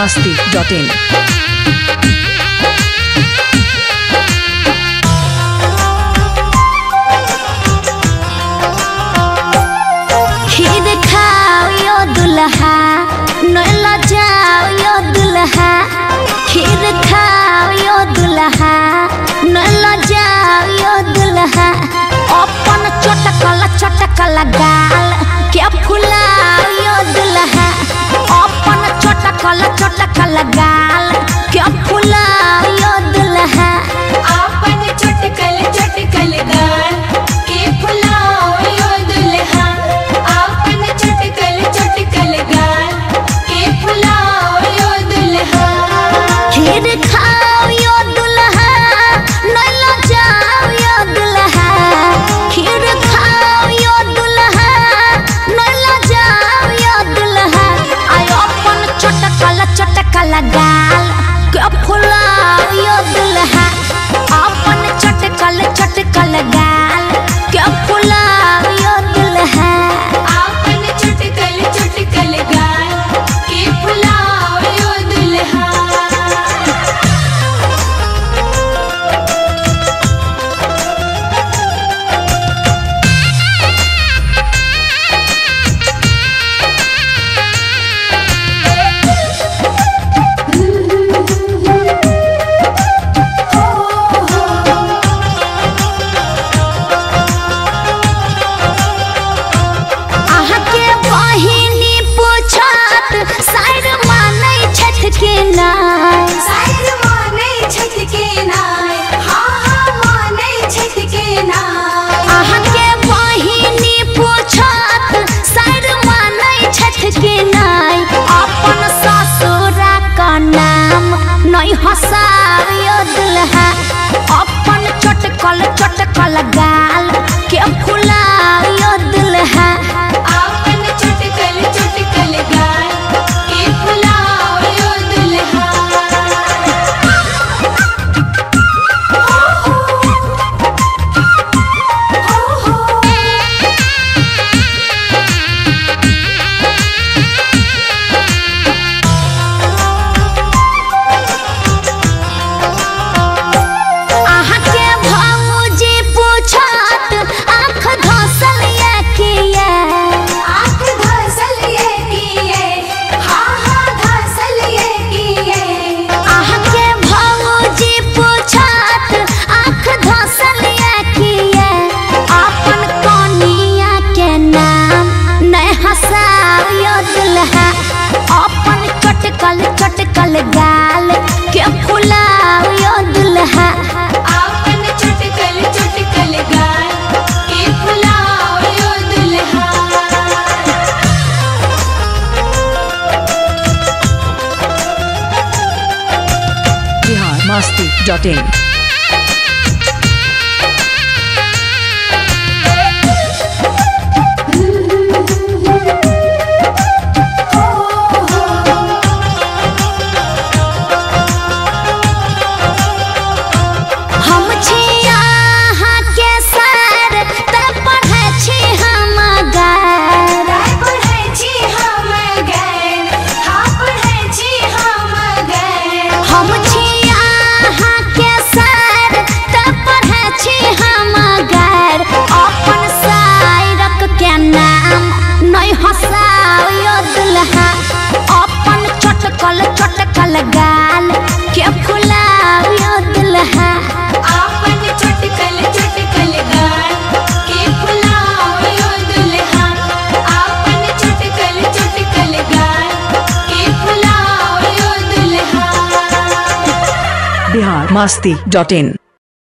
biharmasti.in खीर खाओ यो दुल्हा नैला जाओ यो दुल्हा खीर खाओ यो दुल्हा नैला जाओ यो दुल्हा अपन चटकल गाल के फुलाओ यो दुल्हा अपन चटकल गाल के फुलाओ यो दुल्हा अपन चटकल गाल के फुलाओ यो दुल्हा अपन चटकल गाल के फुलाओ यो दुल्हा खीर खाओ यो दुल्हा नैला जाओ यो दुल्हा खीर खाओ यो दुल्हा नैला जाओ यो दुल्हा आय अपन चटकल गाल के फुलाओ यो दुल्हा अपन चटकल गाल के फुलाओ यो दुल्हा अपन चटकल गाल के फुलाओ यो दुल्हा साइर माने छठ के नाय हाँ माने छठ के नाय आहा के बहिनी पूछत साइर माने छठ के नाय अपन ससुरा का नाम नहीं हसाओ यो दुल्हा अपन चटकल गाल के फुलाओ यो दुल्हा अपन चटकल गाल के फुलाओ यो दुल्हा आहा के भौजी पूछत आँख धसल ये किए आँख धसल ये किए हाँ धसल ये किए आहा के भौजी पूछत आँख धसल ये किए अपन कनिया के नाम नहीं हसाओ यो दुल्हा अपन चटकल गाल के फुलाओ यो दुल्हा अपन चटकल गाल के फुलाओ यो दुल्हा biharmasti.in हम छी अहाँ के सर तब पढ़ै छी हम गार पढ़ै छी हम गैर हाँ पढ़ै छी हम गैर हम छी अहाँ के सर तब पढ़ै छी हम गार अपन शायरक के नाम नहीं हसाओ यो दुल्हा अपन चटकल गाल के फुलाओ यो दुल्हा अपन चटकल गाल के फुलाओ यो दुल्हा अपन चटकल गाल के फुलाओ यो दुल्हा biharmasti.in